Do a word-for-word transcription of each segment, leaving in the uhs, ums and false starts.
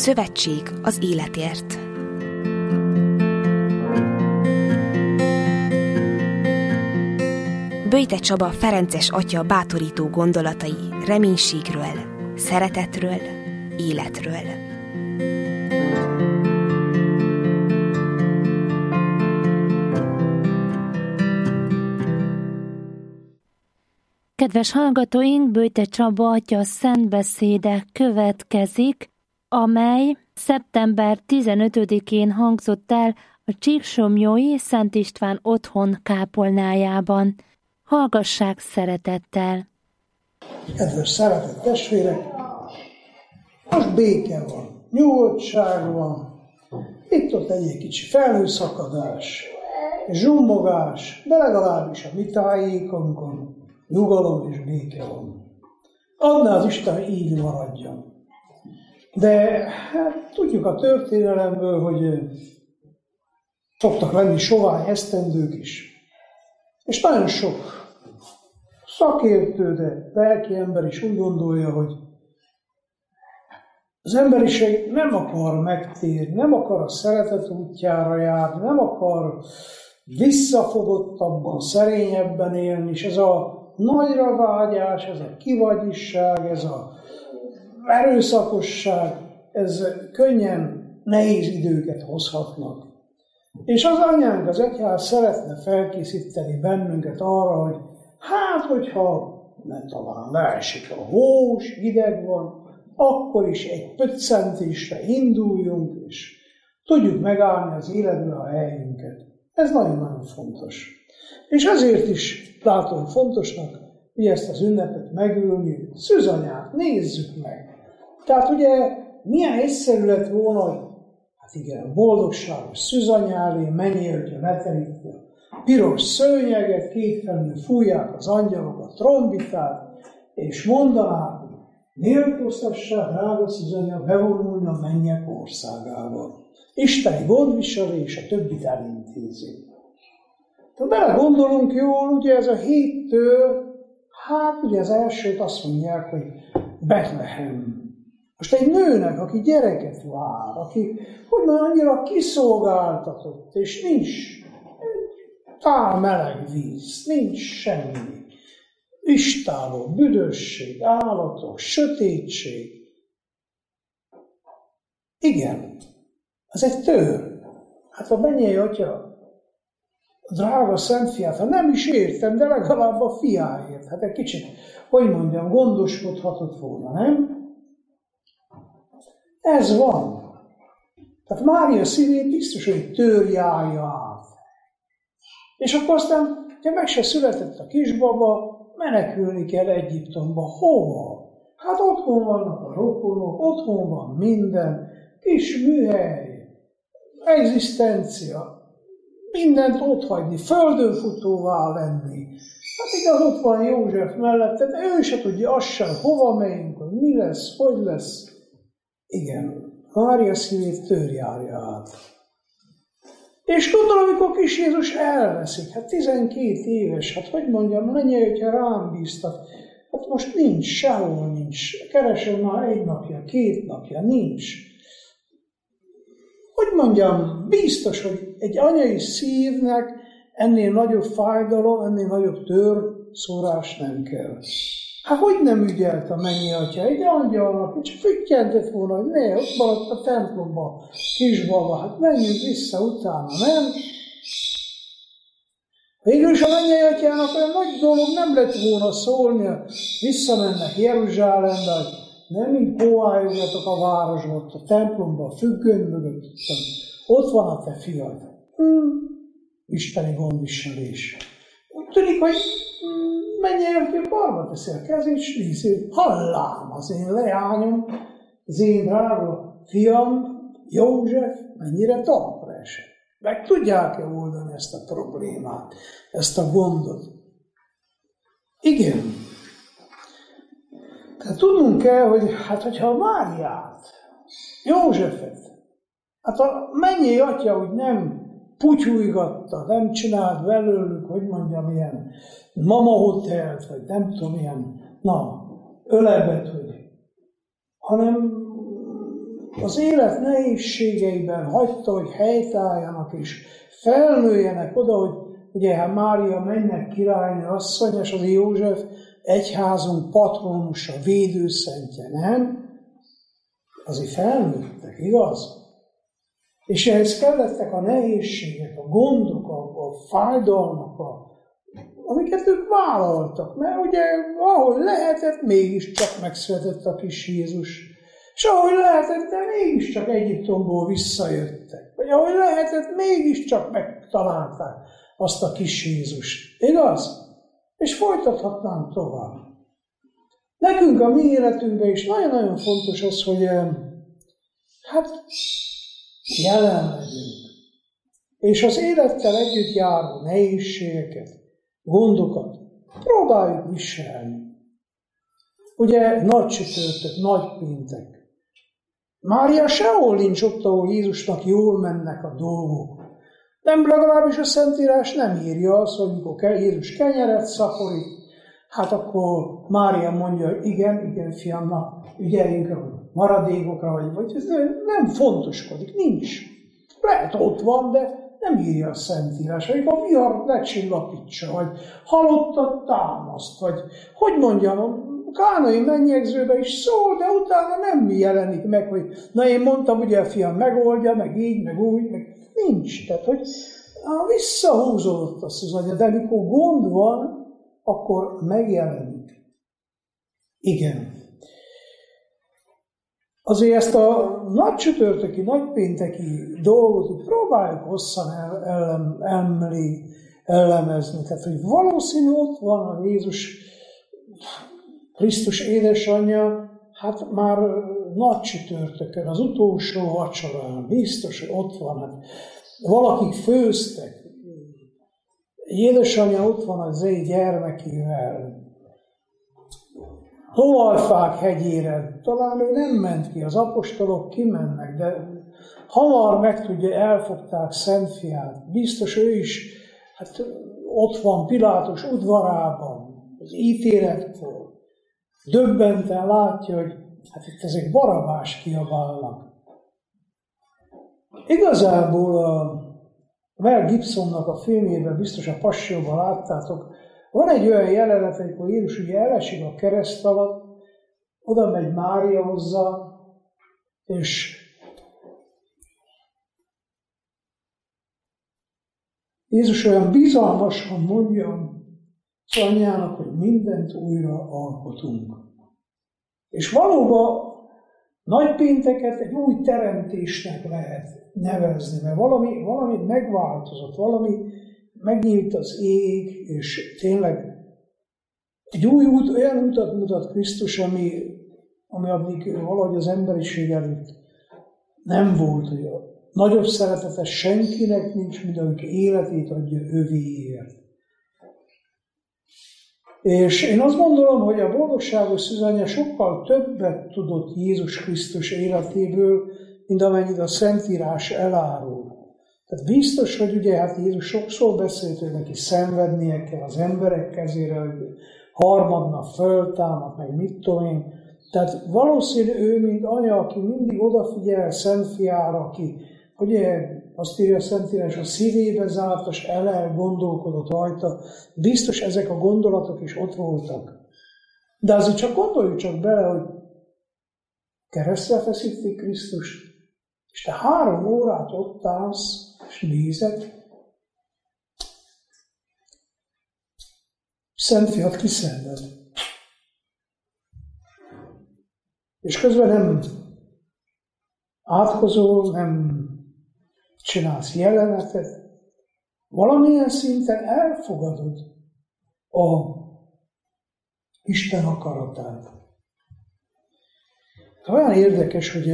Szövetség az életért. Böjte Csaba ferences atya bátorító gondolatai reménységről, szeretetről, életről. Kedves hallgatóink, Böjte Csaba atya szentbeszéde következik, amely szeptember tizenötödikén hangzott el a Csíksomlyói Szent István otthon kápolnájában. Hallgassák szeretettel! Kedves szeretett testvérek, most béke van, nyugodtság van, itt-ott egy kicsi felhőszakadás, zsummogás, de legalábbis a mi tájékonkon nyugalom és béke van. Adná az Isten, így maradjon. De hát, tudjuk a történelemből, hogy szoktak lenni sovány esztendők is. És nagyon sok szakértő, de lelki ember is úgy gondolja, hogy az emberiség nem akar megtérni, nem akar a szeretet útjára járni, nem akar visszafogottabban, szerényebben élni, és ez a nagyra vágyás, ez a kivagyisság, ez a erőszakosság, ez könnyen nehéz időket hozhatnak. És az anyánk, az egyház szeretne felkészíteni bennünket arra, hogy hát, hogyha nem talán leesik a hó, hideg van, akkor is egy pöccentésre induljunk, és tudjuk megállni az életben a helyünket. Ez nagyon-nagyon fontos. És ezért is látom fontosnak, hogy ezt az ünnepet megülni. Szűzanyát nézzük meg. Tehát ugye milyen egyszerű lett volna, hogy hát igen, boldogságos szűzanyálé, menjél, hogyha leteríti a piros szőnyeget, kétfelül fújják az angyalok a trombitát, és mondanák, hogy méltóztassák, drága szűzanya, bevonulni a mennyek országába. Isteni gondviselés, a többit elintézi. Ha belegondolunk jól, ugye ez a héttől, hát ugye az elsőt azt mondják, hogy Betlehem. Most egy nőnek, aki gyereket vár, aki, hogy már annyira kiszolgáltatott, és nincs tál meleg víz, nincs semmi. Istáló, büdösség, állatok, sötétség. Igen, ez egy tör. Hát a mennyei atya, a drága szent fiát, ha nem is értem, de legalább a fiáért. Hát egy kicsit, hogy mondjam, gondoskodhatott volna, nem? Ez van. Tehát Mária szívét biztos, hogy törjálja át. És akkor aztán, ha meg se született a kisbaba, menekülni kell Egyiptomba. Hova? Hát otthon vannak a rokonok, otthon van minden, kis műhely, egzisztencia, mindent otthagyni, földön futóvá lenni. Hát igaz, ott van József mellett, tehát ő se tudja azt sem, hova megyünk, hogy mi lesz, hogy lesz. Igen, Mária szívét törjárja át. És tudod, amikor kis Jézus elveszik, hát tizenkét éves, hát hogy mondjam, mennyire, hogyha rám bíztak, hát most nincs, sehol nincs, keresem már egy napja, két napja, nincs. Hogy mondjam, biztos, hogy egy anyai szívnek ennél nagyobb fájdalom, ennél nagyobb törszórás nem kell. Hát hogy nem ügyelt a mennyi atya? Egy angyalnak, csak füttyentett volna, hogy ne, ott maradt a templomban, kisbaba, hát menjünk vissza utána, nem? Végülis a mennyei atyának olyan nagy dolog nem lett volna szólni, visszamennek Jeruzsálembe, hogy nem így póháljogatok a városba, ott a templomban, a függöny mögött, ott van a te fiad. Hmm. Isteni gondviselés. Úgy tűnik, hogy mennyei atya karba teszi a kezét, és nézi, hallám az én leányom, az én drága fiam, József, mennyire talpra esett. Meg tudják-e oldani ezt a problémát, ezt a gondot? Igen. Tehát tudnunk kell, hogy hát, hogyha a Máriát, Józsefet, hát a mennyei atya úgy nem putyújgatta, nem csinált belőlük, hogy mondjam, ilyen mamahotelt, vagy nem tudom, ilyen, na, ölebet, hogy, hanem az élet nehézségeiben hagyta, hogy helytálljanak és felnőjenek oda, hogy ugye hát Mária mennek királynő asszony, és az József egyházunk patronusa, védőszentje, nem? Azért felnőttek, igaz? És ehhez kellettek a nehézségek, a gondok, a, a fájdalmak, a, amiket ők vállaltak. Mert ugye, ahogy lehetett, mégiscsak megszületett a kis Jézus. És ahogy lehetett, de mégiscsak Egyiptomból visszajöttek. Vagy ahogy lehetett, mégiscsak megtalálták azt a kis Jézust. Igaz? És folytathatnánk tovább. Nekünk a mi életünkben is nagyon-nagyon fontos az, hogy hát jelen legyünk. És az élettel együtt járó nehézségeket, gondokat próbáljuk viselni. Ugye nagy csütörtök, nagy péntek. Mária sehol nincs ott, ahol Jézusnak jól mennek a dolgok. Nem, legalábbis a Szentírás nem írja azt, hogy amikor Jézus kenyeret szaporít, hát akkor Mária mondja, igen, igen, fiam, na, ügyeljünk a maradékokra, vagy, vagy ez nem fontoskodik, nincs. Lehet ott van, de nem írja a Szentírás, hogy a vihart lecsillapítsa, vagy halottat támaszt, vagy hogy mondjam, a kánai mennyegzőben is szól, de utána nem jelenik meg, hogy na én mondtam, ugye a fiam megoldja, meg így, meg úgy, meg nincs. Tehát, hogy visszahúzódott azt az anya, de amikor gond van, akkor megjelenik. Igen. Azért ezt a nagy csütörtöki, nagypénteki dolgot hogy próbáljuk hosszan el, el, emlé, ellemezni. Tehát, hogy valószínű ott van a Jézus Krisztus édesanyja, hát már nagy csütörtökön, az utolsó vacsorán, biztos, hogy ott van. Hát valakik főztek. Édesanyja ott van az ő gyermekével. Olajfák hegyére, talán ő nem ment ki, az apostolok kimennek, de hamar megtudja, elfogták Szentfiát. Biztos ő is, hát ott van Pilátus udvarában, az ítéletkor. Döbbenten látja, hogy hát itt ezek Barabás kiabálnak. Igazából a Mel Gibsonnak a filmjében, biztos a Passióban láttátok, van egy olyan jelenet, amikor Jézus ugye elesik a kereszt alatt, oda megy Mária hozzá, és Jézus olyan bizalmasan mondja az anyjának, hogy mindent újra alkotunk. És valóban nagypénteket egy új teremtésnek lehet nevezni, mert valami, valami megváltozott, valami megnyílt az ég, és tényleg egy új út, olyan utat mutat Krisztus, ami, ami addig valahogy az emberiség előtt nem volt, hogy a nagyobb szeretete senkinek nincs, mint amikor életét adja övéért. És én azt gondolom, hogy a boldogságos szűzanya sokkal többet tudott Jézus Krisztus életéből, mint amennyit a Szentírás elárul. Tehát biztos, hogy ugye hát Jézus sokszor beszélt, hogy neki szenvednie kell az emberek kezére, hogy harmadnap föltámad, meg mit tudom én. Tehát valószínű ő, mint anya, aki mindig odafigyel Szentfiára, aki ugye azt írja a Szentírás, a szívébe zárt, és el gondolkodott rajta. Biztos ezek a gondolatok is ott voltak. De azért csak gondoljuk csak bele, hogy keresztre feszítik Krisztust, és te három órát ott állsz, és nézed, Szentfiat kiszenved. És közben nem átkozol, nem csinálsz jelenetet, valamilyen szinten elfogadod a Isten akaratát. Olyan érdekes, hogy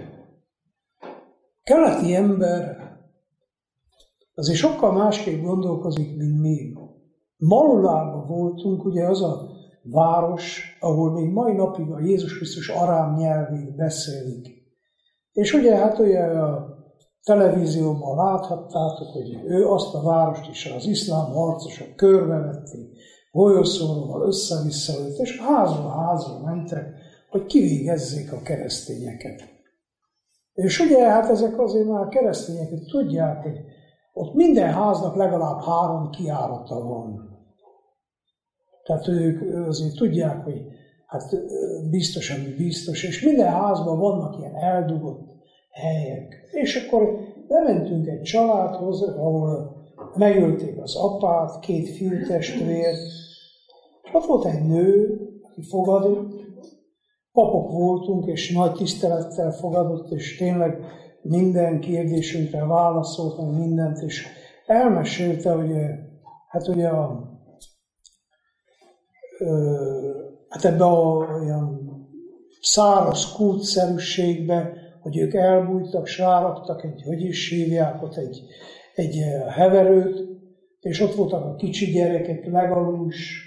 keleti ember azért sokkal másképp gondolkozik, mint mi. Malulában voltunk, ugye az a város, ahol még mai napig a Jézus Krisztus arám nyelvén beszélik. És ugye hát ugye a televízióban láthattátok, hogy ő azt a várost is az iszlám harcosok körbevették, golyószóróval össze-vissza őt, és házról házra mentek, hogy kivégezzék a keresztényeket. És ugye, hát ezek azért már keresztények, hogy tudják, hogy ott minden háznak legalább három kijárata van. Tehát ők azért tudják, hogy hát biztos, ami biztos, és minden házban vannak ilyen eldugott helyek. És akkor bementünk egy családhoz, ahol megölték az apát, két fiútestvért, és ott volt egy nő, aki fogadott, papok voltunk, és nagy tisztelettel fogadott, és tényleg minden kérdésünkre válaszolt, meg mindent, és elmesélte, hogy hát ugye a, hát ebbe a olyan száraz kultszerűségbe, hogy ők elbújtak, s ráraktak egy, hogy is hívják ott, egy, egy heverőt, és ott voltak a kicsi gyerekek, legalus.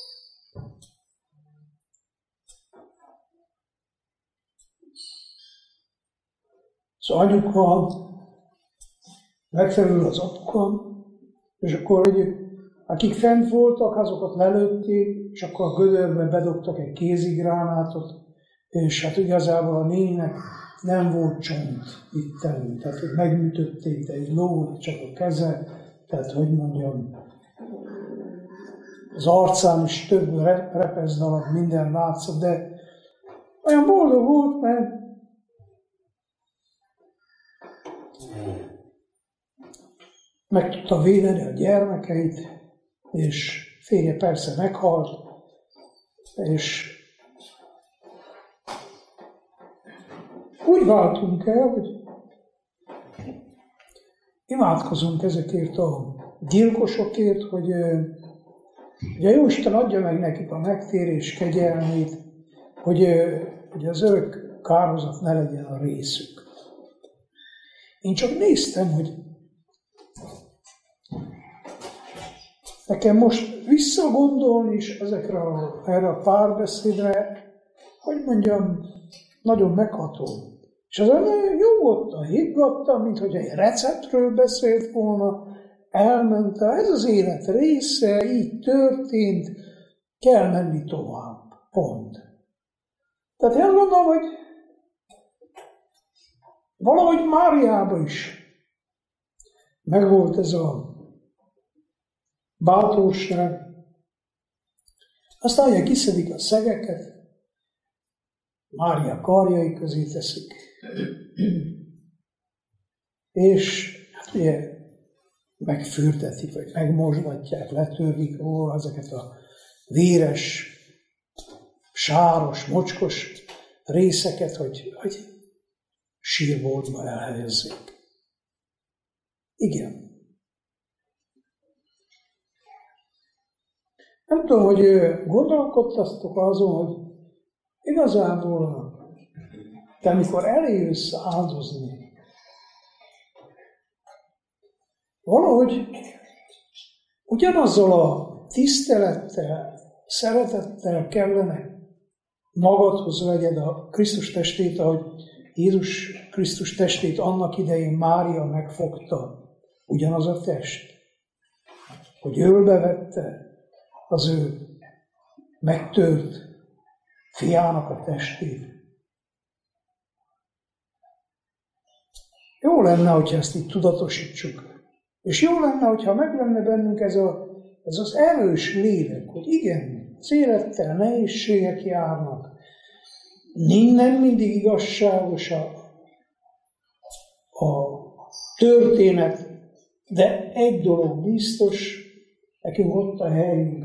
Az anyuka, megfelelő az apuka, és akkor, hogy akik fent voltak, azokat lelőtték, és akkor a gödörbe bedobtak egy kézigránátot, és hát igazából a néninek nem volt csont itt elő, tehát hogy megműtötték, de egy lót, csak a keze, tehát hogy mondjam, az arcán is több repeszdalag, minden látszott, de olyan boldog volt, mert meg tudta védeni a gyermekeit, és férje persze meghalt, és úgy váltunk el, hogy imádkozunk ezekért a gyilkosokért, hogy ugye Jóisten adja meg nekik a megtérés kegyelmét, hogy, hogy az örök kárhozat ne legyen a részük. Én csak néztem, hogy nekem most visszagondolni is ezekre a, erre a párbeszédre, hogy mondjam, nagyon megható. És az olyan nyugodtan, higgadtan, mint hogy egy receptről beszélt volna, elment, ez az élet része, így történt, kell menni tovább. Pont. Tehát én gondolom, hogy valahogy Máriában is megvolt ez a bátorság. Aztán ugye kiszedik a szegeket, Mária karjai közé teszik, és hát ugye megfürdetik, vagy megmosdatják, letörlik róla ezeket a véres, sáros, mocskos részeket, hogy, hogy sírboltba elhelyezzék. Igen. Nem tudom, hogy gondolkodtatok azon, hogy igazából te amikor eljössz áldozni, valahogy ugyanazzal a tisztelettel, szeretettel kellene magadhoz vegyed a Krisztus testét, ahogy Jézus Krisztus testét annak idején Mária megfogta, ugyanaz a test, hogy ölbevette az ő megtört fiának a testét. Jó lenne, hogyha ezt így tudatosítsuk. És jó lenne, hogyha meg lenne bennünk ez, a, ez az erős lélek, hogy igen, az élettel nehézségek járnak. Nem mindig igazságos a, a történet, de egy dolog biztos, nekünk ott a helyünk.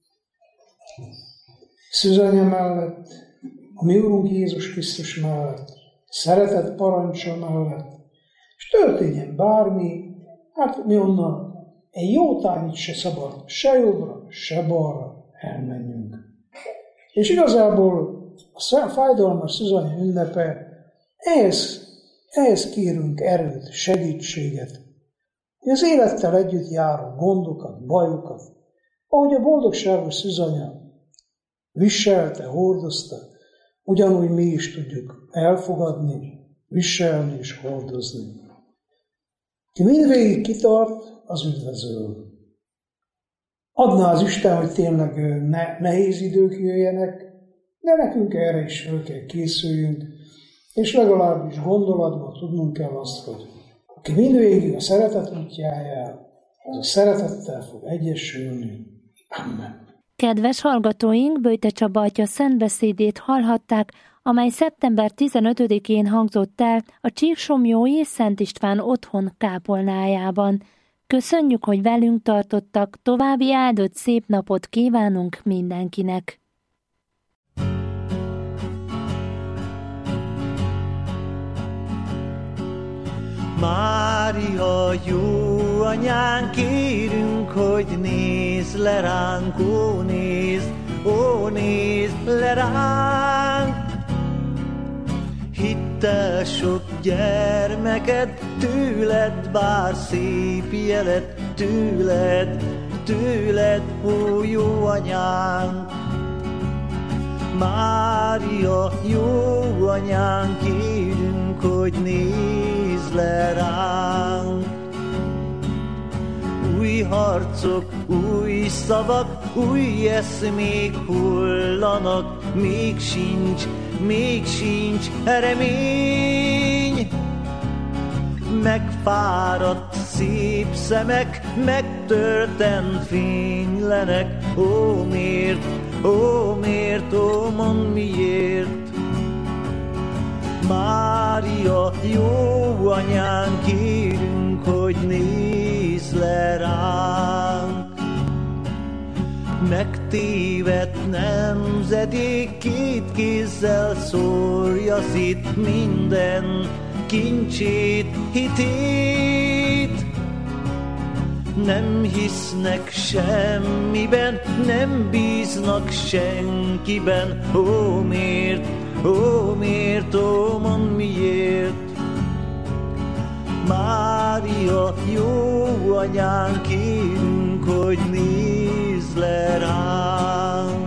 Szűzanya mellett, a mi Urunk Jézus Krisztus mellett, szeretet parancsa mellett, és történjen bármi, hát mi onnan egy jó tányit se szabad, se jobbra, se balra elmenjünk. És igazából a fájdalmas szűzanya ünnepe, ehhez, ehhez kérünk erőt, segítséget. Az élettel együtt járó gondokat, bajokat, ahogy a boldogságos szűzanya viselte, hordozta, ugyanúgy mi is tudjuk elfogadni, viselni és hordozni. Ki mindvégig kitart, az üdvözöl. Adná az Isten, hogy tényleg ne, nehéz idők jöjjenek, de nekünk erre is fel kell készüljünk. És legalábbis gondolatban tudnunk kell azt, hogy aki mindvégig a szeretet útjáján, az a szeretettel fog egyesülni. Amen. Kedves hallgatóink, Böjte Csaba atya szentbeszédét hallhatták, amely szeptember tizenötödikén hangzott el a Csíksomlyói Szent István otthon kápolnájában. Köszönjük, hogy velünk tartottak, további áldott szép napot kívánunk mindenkinek! Mária, jó anyánk, kérünk, hogy nézz le ránk, ó, nézz, ó, nézz le ránk. Hittel sok gyermeket, tőled vár szép jelet, tőled, tőled, ó, jó anyánk. Mária, jó anyánk, kérünk, hogy nézz le ránk. Új harcok, új szavak, új eszmék hullanak, még sincs, még sincs remény. Megfáradt szép szemek, megtörten fénylenek, ó, miért, ó, miért, ó, mondd miért. Mária, jó anyánk, kérünk, hogy nézz le ránk. Megtévedt nemzedék, két kézzel szórja szét minden kincsét, hitét. Nem hisznek semmiben, nem bíznak senkiben, ó, miért, ó, miért, ó, mondd miért. Mária, jó anyánk, kérünk, hogy nézz le ránk.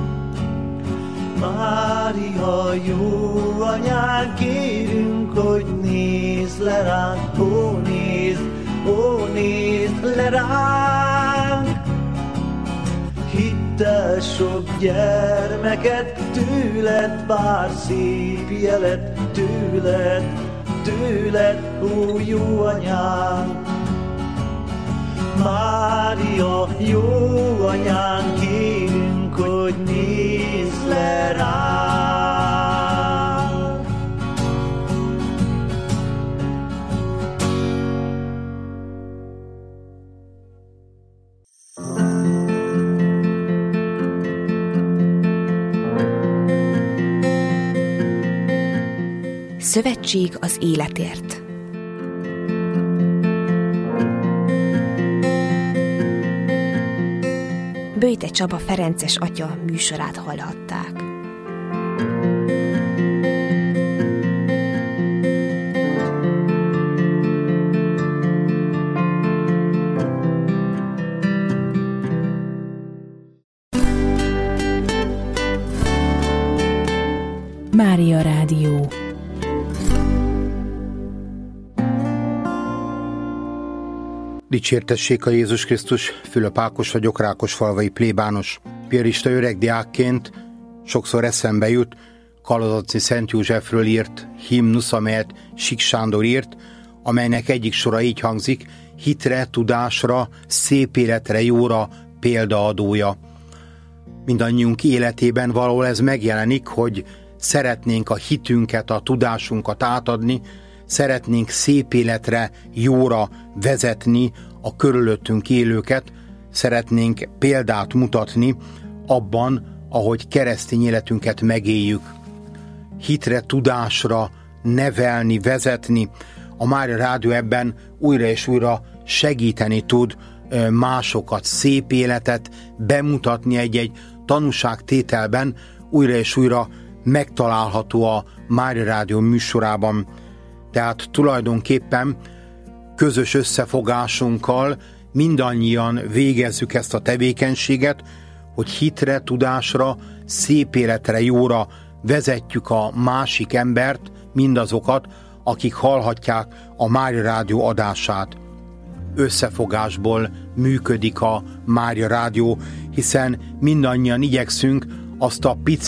Mária, jó anyánk, kérünk, hogy nézz le ránk, ó, nézz, ó, nézz le ránk. Hittel sok gyermeket, tőled vár szép jelet, tőled, tőled, ó, jó anyánk. Mária, jó anyánk, kérünk, hogy nézz le ránk. Szövetség az életért. Böjte Csaba ferences atya műsorát hallhatták. Mária Rádió. Dicsértessék a Jézus Krisztus, Fülöp Ákos vagyok, rákosfalvai plébános. Piarista öreg diákként sokszor eszembe jut Kalazatci Szent Józsefről írt himnusz, amelyet Sik Sándor írt, amelynek egyik sora így hangzik: hitre, tudásra, szép életre, jóra példaadója. Mindannyiunk életében valahol ez megjelenik, hogy szeretnénk a hitünket, a tudásunkat átadni, szeretnénk szép életre, jóra vezetni a körülöttünk élőket, szeretnénk példát mutatni abban, ahogy keresztény életünket megéljük. Hitre, tudásra nevelni, vezetni. A Mária Rádió ebben újra és újra segíteni tud másokat, szép életet bemutatni egy-egy tanúságtételben, újra és újra megtalálható a Mária Rádió műsorában. Tehát tulajdonképpen közös összefogásunkkal mindannyian végezzük ezt a tevékenységet, hogy hitre, tudásra, szép életre, jóra vezetjük a másik embert, mindazokat, akik hallhatják a Mária Rádió adását. Összefogásból működik a Mária Rádió, hiszen mindannyian igyekszünk azt a picit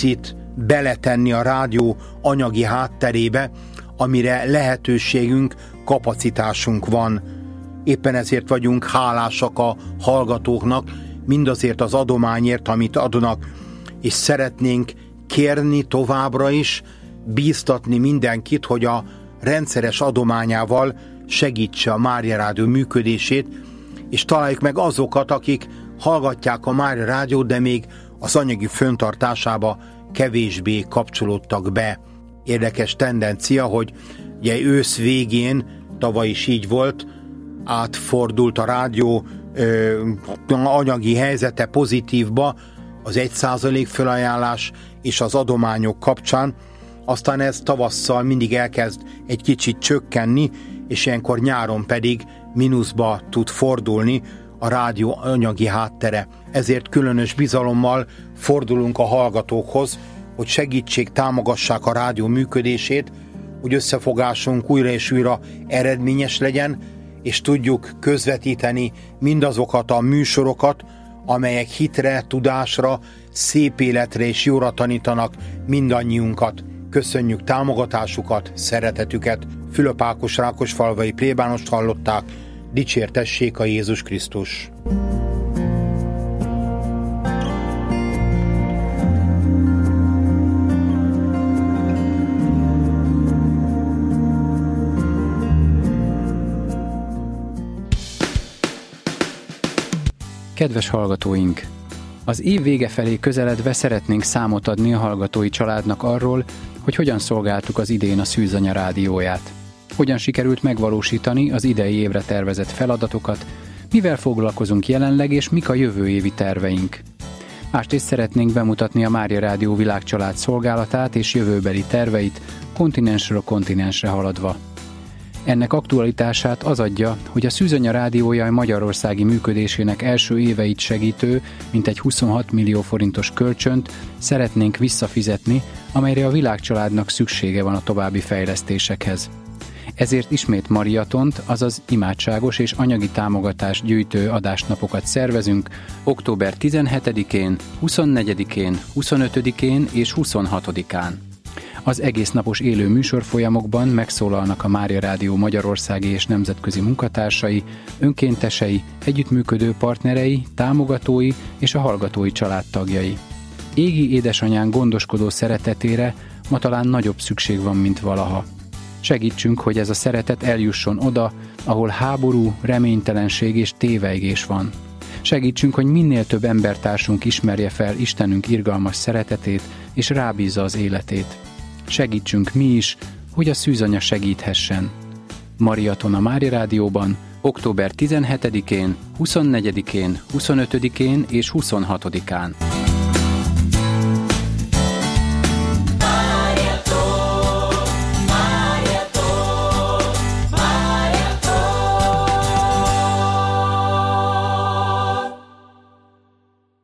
beletenni a rádió anyagi hátterébe, amire lehetőségünk, kapacitásunk van. Éppen ezért vagyunk hálásak a hallgatóknak, mindazért az adományért, amit adnak, és szeretnénk kérni továbbra is, bíztatni mindenkit, hogy a rendszeres adományával segítse a Mária Rádió működését, és találjuk meg azokat, akik hallgatják a Mária Rádiót, de még az anyagi föntartásába kevésbé kapcsolódtak be. Érdekes tendencia, hogy ugye ősz végén, tavaly is így volt, átfordult a rádió ö, anyagi helyzete pozitívba az egy százalék felajánlás és az adományok kapcsán, aztán ez tavasszal mindig elkezd egy kicsit csökkenni, és ilyenkor nyáron pedig mínuszba tud fordulni a rádió anyagi háttere. Ezért különös bizalommal fordulunk a hallgatókhoz, hogy segítsék, támogassák a rádió működését, hogy összefogásunk újra és újra eredményes legyen, és tudjuk közvetíteni mindazokat a műsorokat, amelyek hitre, tudásra, szép életre és jóra tanítanak mindannyiunkat. Köszönjük támogatásukat, szeretetüket. Fülöp Ákos rákosfalvai plébánost hallották. Dicsértessék a Jézus Krisztus! Kedves hallgatóink! Az év vége felé közeledve szeretnénk számot adni a hallgatói családnak arról, hogy hogyan szolgáltuk az idén a Szűzanya rádióját. Hogyan sikerült megvalósítani az idei évre tervezett feladatokat, mivel foglalkozunk jelenleg és mik a jövő évi terveink. Másrészt szeretnénk bemutatni a Mária Rádió világcsalád szolgálatát és jövőbeli terveit, kontinensről kontinensre haladva. Ennek aktualitását az adja, hogy a Szűzanya rádiója magyarországi működésének első éveit segítő, mintegy huszonhat millió forintos kölcsönt szeretnénk visszafizetni, amelyre a világcsaládnak szüksége van a további fejlesztésekhez. Ezért ismét mariatont, azaz imádságos és anyagi támogatás gyűjtő adásnapokat szervezünk október tizenhetedikén, huszonnegyedikén, huszonötödikén és huszonhatodikán. Az egész napos élő műsorfolyamokban megszólalnak a Mária Rádió magyarországi és nemzetközi munkatársai, önkéntesei, együttműködő partnerei, támogatói és a hallgatói családtagjai. Égi édesanyán gondoskodó szeretetére ma talán nagyobb szükség van, mint valaha. Segítsünk, hogy ez a szeretet eljusson oda, ahol háború, reménytelenség és tévejgés van. Segítsünk, hogy minél több embertársunk ismerje fel Istenünk irgalmas szeretetét és rábízza az életét. Segítsünk mi is, hogy a Szűzanya segíthessen. Mariaton a Mária Rádióban október tizenhetedikén, huszonnegyedikén, huszonötödikén és huszonhatodikán.